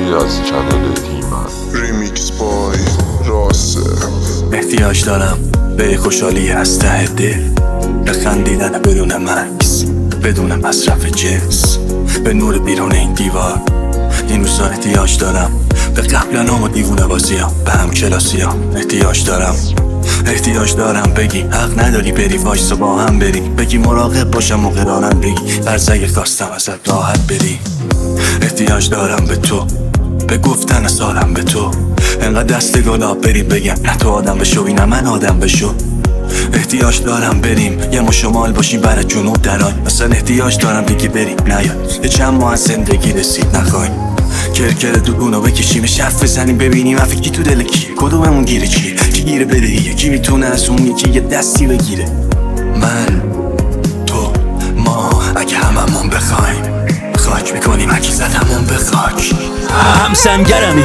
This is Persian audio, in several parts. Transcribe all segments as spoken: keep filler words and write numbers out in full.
خوشحالی از کانال تیمن. ریمیکس بای راسه. احتیاج دارم به خوشحالی از ته دل، به خندیدن بدون مکس، بدون مصرف جنس، به نور بیرون این دیوار. این روزا احتیاج دارم به قبلنام و دیوونه بازیام، به همکلاسیام احتیاج دارم. احتیاج دارم بگی حق نداری بری، وایسا با هم بری، بگی مراقب باشم موقع دارم بگی فرض اگه خواستم ازت راحت بری. احتیاج دارم به تو، به گفتن سالم به تو، انقدر دست گلاب بریم بگم نه تو آدم بشو نه من آدم بشو. احتیاج دارم بریم یه مو شمال باشیم برای جنوب درای، اصلا احتیاج دارم دیگه بریم نیاد یه چند ماه از زندگی رسید نخوایم کرکر دوگونو بکشیم شف بزنیم ببینیم افی کی تو دل کیه، کدوممون گیره چیه، کی گیره بدهیه، کی میتونه از اون یکی یه دستی بگیره. من تو ما اگه هممون بخوایم خاک میکنیم اگه زدمون به خاک. هم سنگرمی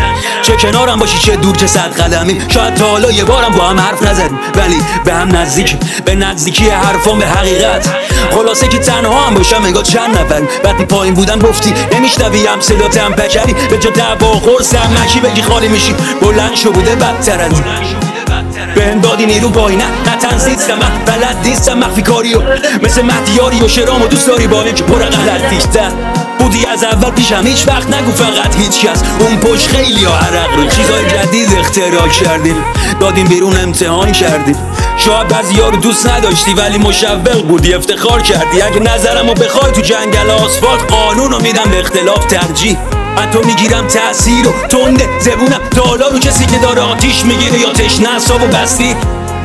چه کنارم باشی چه دور چه صد قدمی، شاید تا حالا یه بارم با هم حرف نزدیم ولی به هم نزدیک، به نزدیکی حرفام به حقیقت. خلاصه که تنها هم باشم انگار چند نفر وقتی پایین بودن گفتی نمیشنوی هم صداتم پکری، به جا دعوا خورسم نکی بگی خالی میشی بلند شو بوده بدتر از این. به هم دادی نیرو پایینه نه تنزیستم من بلد نیستم مخفی کاریو مثل مهدیاری و شرام و دوست داری با هم که پر غلط پیشتر بودی از اول پیشم هیچ وقت نگو فقط هیچ کس اون پشت خیلی ها عرق رو چیزای جدید اختراع کردیم دادیم بیرون امتحان کردیم. شاید بعضی ها رو دوست نداشتی ولی مشوق بودی افتخار کردی. اگه نظرم رو بخوای تو جنگل آسفالت قانون رو میدم به اختلاف ترجیح. من تو میگیرم تأثیر و تنده زبونم تا حالا رو کسی که داره آتیش میگیره یا تشنه اعصابو بستی.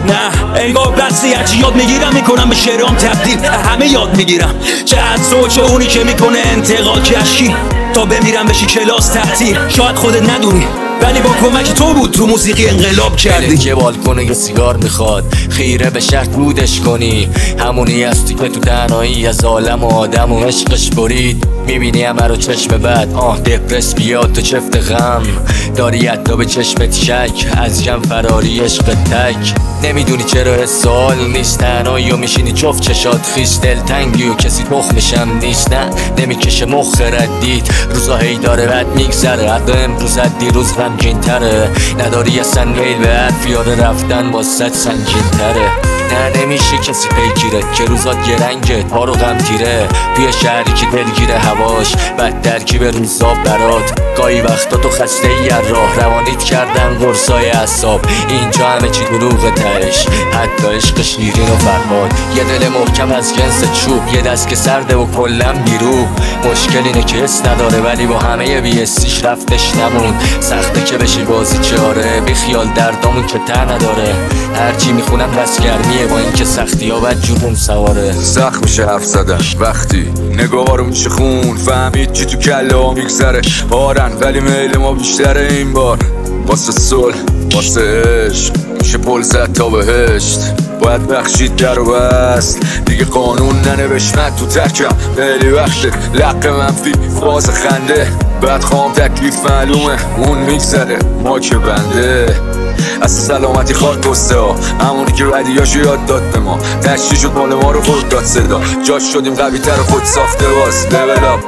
نه انگار بستی هرچی یاد میگیرم میکنم به شعرام تبدیل، همه یاد میگیرم چه از تو چه اونی که میکنه انتقاد کشی تا بمیرم بشی کلاس تعطیل. شاید خودت ندونی ولی با کمک تو بود تو موسیقی انقلاب کردی. که بالکنه یه سیگار میخواد خیره به شرط بودش کنی، همونی هستی که تو تنهایی از عالم و آدم و عشقش برید. میبینی همه رو چشم بد آه دپرس بیاد تو چفت غم، داری حتی به چشمت شک از جم فراری عشق تک. نمیدونی چرا سوال نیست تنهایی و میشینی جفت چشات خیش دلتنگی و کسی تخمشم نیست. نه نمیکشه مخ ردید روزا هی داره بد میگذره، حتی امروز دیروز غمگین تره. نداری اصلا میل به حرف یاد رفتن واسه سنگین تره. نه نمیشه کسی پیگیره که روزات یه رنگه تا رو غم تیره، توی شهری که دلگیره هواش بد ترکیب روزا برات. گاهی وقتا تو خسته ای راه روانیت کردن قرصای اعصاب، اینجا همه چی دروغ تهش حتی عشق شیرین و فرهاد. یه دل محکم از جنس چوب یه دست که سرده و کلم بیرو. مشکل اینه که حس نداره ولی با همه بیستیش رفتش نمون. سخته که بشی بازی چاره بی خیال دردامون که ته نداره. هرچی میخونم بس گرمیه با اینکه سختی ها بد جونم سواره. سخت میشه حرف زدن وقتی نگاه رو میشه خون، فهمید چی تو کله ها میگذره بارن ولی میل ما بیشتره. این بار واسه صلح واسه عشق میشه پل زد تا بهشت، باید بخشید در و بست دیگه قانون ننوشت. من تو ترکم خیلی وقته لق منفی فاز خنده، بعد خواهم تکلیف معلومه اون میگذره ما که بنده. از سلامتی خواهد گسته ها همونی که ردیاشو یاد داد به ما، تشتی شد مال ما رو خود داد صدا، جاش شدیم قوی تر خود ساخته باز. لول اپ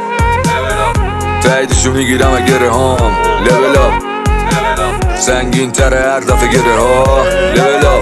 تاییدشو میگیرم اگه هام لول اپ سنگین تره هر دفعه گره ها. لول اپ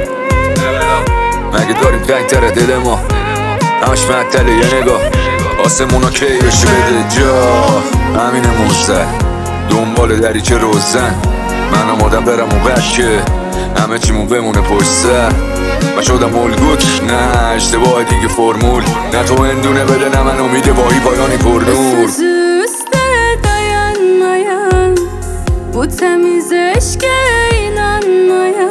مگه داریم تنگ تره دل ما همش معطله یه نگاه آسمونا کی بشه بده جا. همینه موزه دنبال دریچه روزن من آمادم برم و بشه همه چیمون بمونه پشت سر. من شدم الگوت نه اشتباه دیگه فرمول، نه تو اندونه bede نه من امید باهی پایانی پرنور. Üste dayanmayan bu temiz aşka inanmayan